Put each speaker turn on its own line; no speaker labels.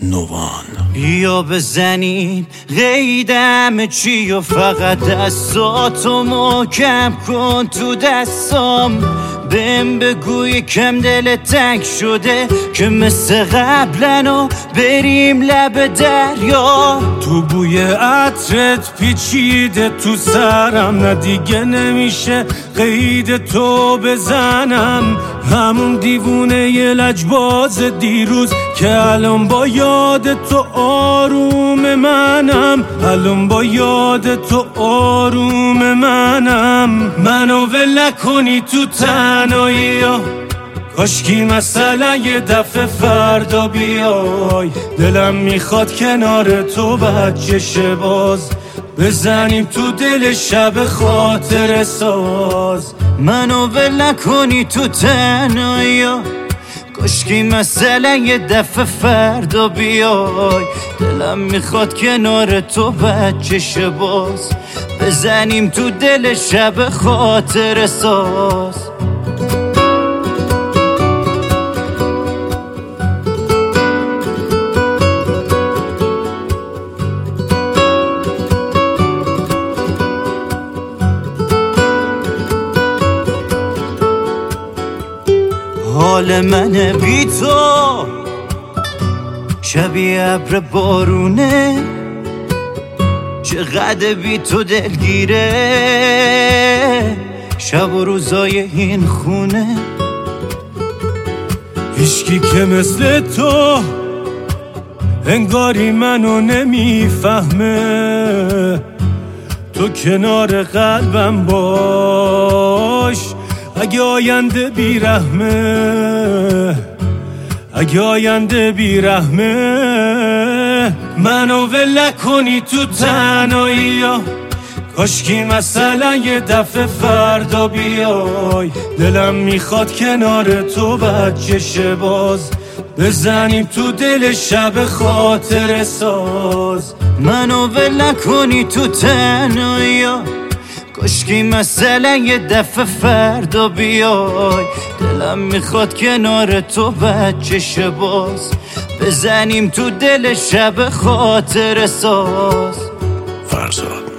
نوان.
بیا بزنیم قیدم چی و فقط دستاتو محکم کن تو دستام. بهم بگو یکم دل تنگ شده که مثل قبلنو بریم لب دریا.
تو بوی عطرت پیچیده تو سرم، نه دیگه نمیشه قید تو بزنم. همون دیوونه ی لجباز دیروز که الان با یاد تو آروم منم، الان با یاد تو آروم منم. منو ول نکنی تو تنهایی ها، کاشکی مثلا یه دفعه فردا بیای. دلم میخواد کنار تو بچه باز بزنیم تو دل شب خاطر ساز.
منو ول نکنی تو تنهایی ها، کاشکی مثلا یه دفعه فردا بیای. دلم میخواد کنار تو بچه باز بزنیم تو دل شب خاطر ساز. حال منه بی تو شبیه ابر بارونه، چقدر بی تو دلگیره شب و روزای این خونه.
هیچکی که مثل تو انگاری منو نمیفهمه. تو کنار قلبم باش اگه آینده بیرحمه، اگه آینده بیرحمه. منو ول نکنی تو تنهایی ها، کاشکی مثلا یه دفعه فردا بیای. دلم میخواد کنار تو بچه باز بزنیم تو دل شب خاطر ساز.
منو ول نکنی تو تنهایی ها، کاشکی مثلا یه دفعه فردا بیای. دلم میخواد کنار تو بچه باز بزنیم تو دل شب خاطر ساز.
فرزاد